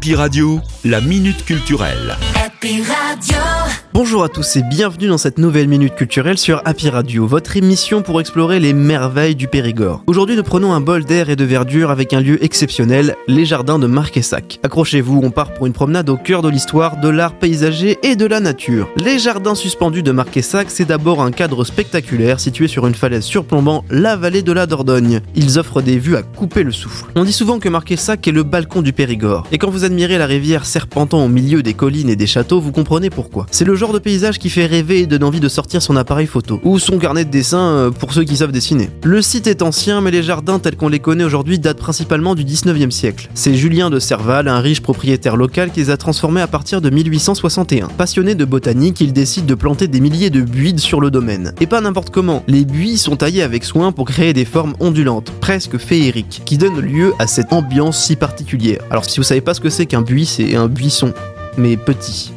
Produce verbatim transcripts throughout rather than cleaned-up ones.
Happy Radio, la minute culturelle. Happy Radio. Bonjour à tous et bienvenue dans cette nouvelle minute culturelle sur Happy Radio, votre émission pour explorer les merveilles du Périgord. Aujourd'hui, nous prenons un bol d'air et de verdure avec un lieu exceptionnel, les jardins de Marquessac. Accrochez-vous, on part pour une promenade au cœur de l'histoire, de l'art paysager et de la nature. Les jardins suspendus de Marquessac, c'est d'abord un cadre spectaculaire situé sur une falaise surplombant la vallée de la Dordogne. Ils offrent des vues à couper le souffle. On dit souvent que Marquessac est le balcon du Périgord. Et quand vous admirez la rivière serpentant au milieu des collines et des châteaux, vous comprenez pourquoi. C'est le genre de paysage qui fait rêver et donne envie de sortir son appareil photo, ou son carnet de dessin pour ceux qui savent dessiner. Le site est ancien, mais les jardins tels qu'on les connaît aujourd'hui datent principalement du dix-neuvième siècle. C'est Julien de Serval, un riche propriétaire local, qui les a transformés à partir de mille huit cent soixante et un. Passionné de botanique, il décide de planter des milliers de buis sur le domaine. Et pas n'importe comment, les buis sont taillés avec soin pour créer des formes ondulantes, presque féeriques, qui donnent lieu à cette ambiance si particulière. Alors si vous savez pas ce que c'est qu'un buis, c'est un buisson, mais petit.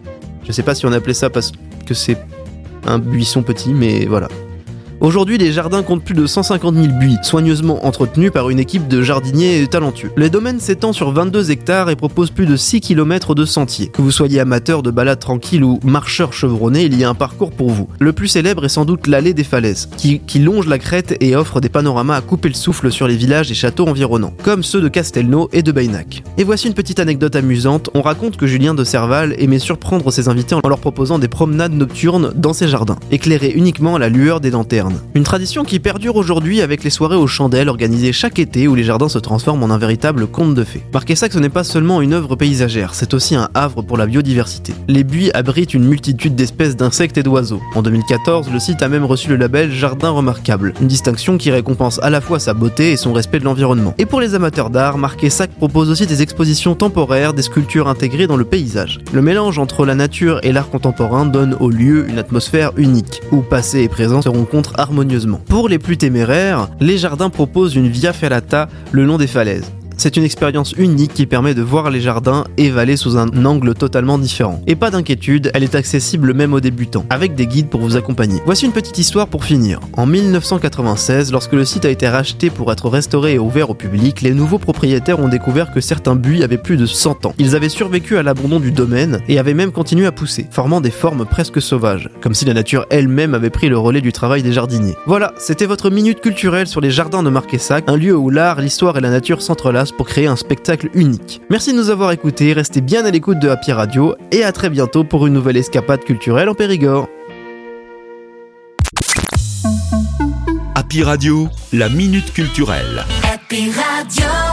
Je sais pas si on appelait ça parce que c'est un buisson petit, mais voilà. Aujourd'hui, les jardins comptent plus de cent cinquante mille buis, soigneusement entretenus par une équipe de jardiniers talentueux. Le domaine s'étend sur vingt-deux hectares et propose plus de six kilomètres de sentiers. Que vous soyez amateur de balades tranquilles ou marcheur chevronné, il y a un parcours pour vous. Le plus célèbre est sans doute l'allée des falaises, qui, qui longe la crête et offre des panoramas à couper le souffle sur les villages et châteaux environnants, comme ceux de Castelnau et de Baynac. Et voici une petite anecdote amusante, on raconte que Julien de Serval aimait surprendre ses invités en leur proposant des promenades nocturnes dans ses jardins, éclairées uniquement à la lueur des lanternes. Une tradition qui perdure aujourd'hui avec les soirées aux chandelles organisées chaque été où les jardins se transforment en un véritable conte de fées. Marquessac, ce n'est pas seulement une œuvre paysagère, c'est aussi un havre pour la biodiversité. Les buis abritent une multitude d'espèces d'insectes et d'oiseaux. En deux mille quatorze, le site a même reçu le label Jardin Remarquable, une distinction qui récompense à la fois sa beauté et son respect de l'environnement. Et pour les amateurs d'art, Marquessac propose aussi des expositions temporaires, des sculptures intégrées dans le paysage. Le mélange entre la nature et l'art contemporain donne au lieu une atmosphère unique, où passé et présent se rencontrent harmonieusement. Pour les plus téméraires, les jardins proposent une via ferrata le long des falaises. C'est une expérience unique qui permet de voir les jardins et vallées sous un angle totalement différent. Et pas d'inquiétude, elle est accessible même aux débutants, avec des guides pour vous accompagner. Voici une petite histoire pour finir. En mille neuf cent quatre-vingt-seize, lorsque le site a été racheté pour être restauré et ouvert au public, les nouveaux propriétaires ont découvert que certains buis avaient plus de cent ans. Ils avaient survécu à l'abandon du domaine et avaient même continué à pousser, formant des formes presque sauvages, comme si la nature elle-même avait pris le relais du travail des jardiniers. Voilà, c'était votre minute culturelle sur les jardins de Marquessac, un lieu où l'art, l'histoire et la nature s'entrelacent pour créer un spectacle unique. Merci de nous avoir écoutés, restez bien à l'écoute de Happy Radio et à très bientôt pour une nouvelle escapade culturelle en Périgord. Happy Radio, la minute culturelle. Happy Radio.